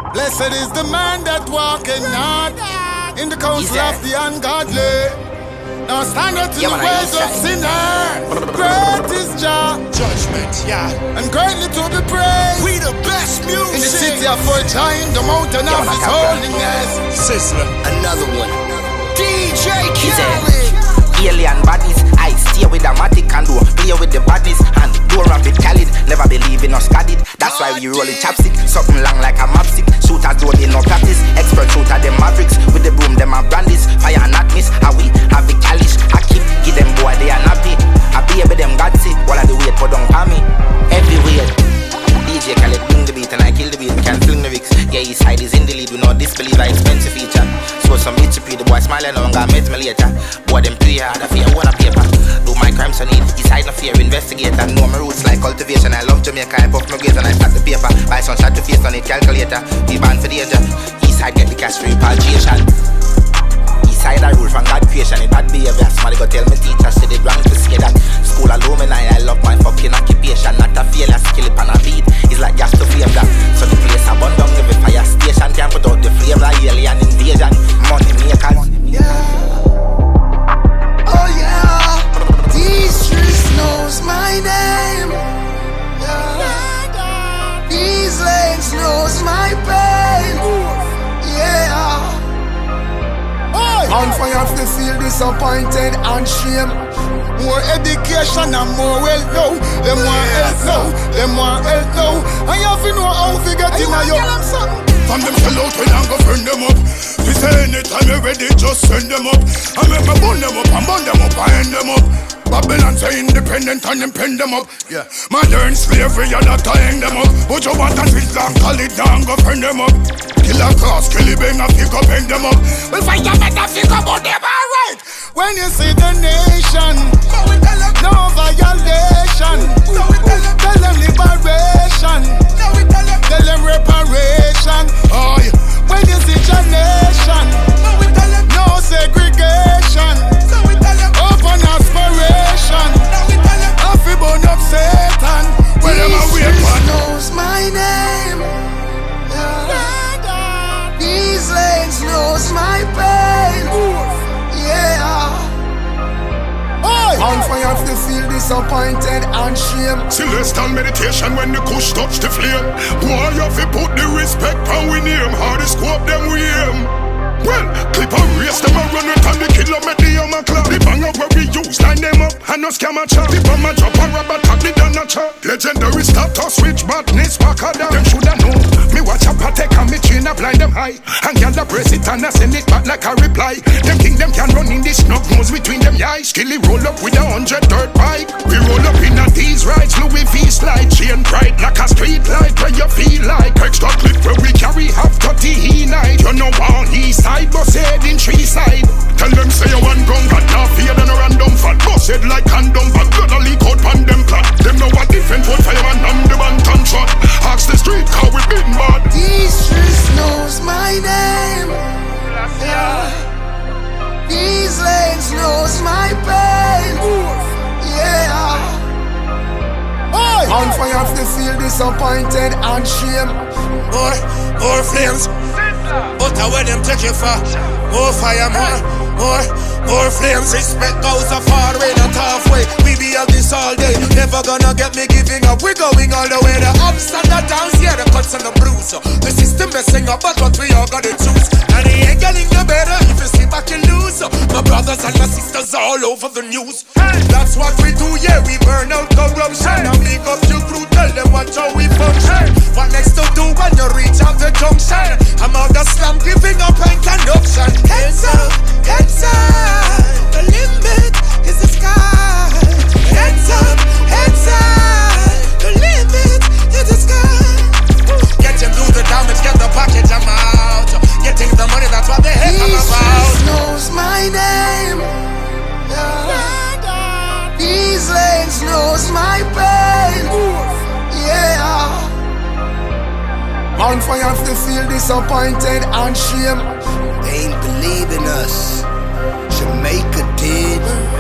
Blessed is the man that walketh not in the counsel of the ungodly, now standeth in the ways of sinner. Great is Jah judgment, yeah, and greatly to be praised. We the best music in the city of Fortune, the mountain of His holiness. Sizzler, another one. DJ Khaled. Alien bodies, I stay with the matic and do play with the bodies and do rabbit Khalid. Never believe in us Kadid. That's why we roll it chapstick, something long like a mapstick. Shooters don't need no practice. Expert shooter them mavericks with the broom them a brandies. Fire not miss, how we have the calish. I keep give them boy they are nappy. I be with them gatsy while I do wait for don't me. Everywhere. DJ Khaled bring the beat and I kill the beat. We can fling the lyrics. Yeah, his side is in the lead. We know disbelieve I expensive feature. So some HP, the boy smiling on God met me later. Boy them play hard, I fear one a paper. Do my crimes on it, his side no fear, investigator. Know my roots like cultivation. I love Jamaica, I puff my grades and I start the paper. Buy some shot to face on it, calculator. Be banned for danger. East side get the cash for repatriation. East side I rule from God creation. It bad behavior. Somebody go tell me teacher, say they wrong to say that. School alumni, I love my fucking occupation. Not a failure, skill it on a beat. It's like just to flame that. So the place I burn down every fire station. Can't put out the flame like alien invasion. Money makers. Yeah. Oh yeah. These streets knows my name. Yeah. These lanes knows my pain. Yeah. On fire to feel disappointed and shame. More education and more wealth now. Them want help now. Them want help now. And you have to know how to get in a young. From them sell out when I go friend them up. We say anytime you're ready, just send them up. I make me burn them up and burn them up and end them up. Babylon say independent and them pen them up. Yeah, modern slavery and not tying them up. But you want to sit down, call it down, go friend them up. Kill a cross, kill a bang, and pick up, hang them up. We'll fight them and think about them, alright. When you see the nation, no violation. Tell them liberation. Tell them reparation. Oh, yeah. When you see the nation, no segregation. Open aspiration. Happy burn up Satan. Well, them a wait for knows my name. Yeah. These lanes knows my pain. Yeah. On fire to feel disappointed and shame. Celestial meditation when the kush touch the flame. Boy, you have to put the respect on we name. Hard to scope them we aim. Well, clip a race them a run with and the killer make the armor clap. The banger where we use line them up and no scam a chat. The bomber drop a rubber tap the down a chat. Legendary status switch badness back a down. Them shoulda know. Me watch a patek and me chain a blind them high. And y'all a brace it and a send it back like a reply. Them think them can run in this snug nose between them eyes. Skilly roll up with 100 dirt bike. We roll up in a these rides. Louis V slide. Chain bright like a street light where you feel like. Extra clip where we carry half 30 he night. You know on east side, bus head in tree side. Tell them say you one gun, but now fear than a random fat. Bus head like condom, but gonna leak out pan them plot. Them know what different wood fireman and the bantam shot. Ask the street how we been bad. These streets knows my name. Yeah. These lanes knows my pain. Yeah. On fire to feel disappointed and shame. More flames. But where them take you for? More fire, more flames. Respect goes a far way, not halfway. We be on this all day. Never gonna get me giving up. We're going all the way. The ups and the downs, yeah, the cuts and the bruise. The system messing up, but what we all gotta choose. And it ain't getting no better if you sit back and lose. My brothers and my sisters all over the news. That's what we do, yeah. We burn out corruption and make up your crew. Tell them what how we function. What next to do when you reach out the junction? I'm out the slum giving up and conduction. Hands up, hands up. The limit is the sky. Hands up, hands up. The limit is the sky. Get him through the damage, get the package, I'm out. Getting the money, that's what the heck I'm about. These knows my name. Yeah. These lanes knows my pain. Yeah. On fire to feel disappointed and shame. They ain't believe in us. Jamaica did.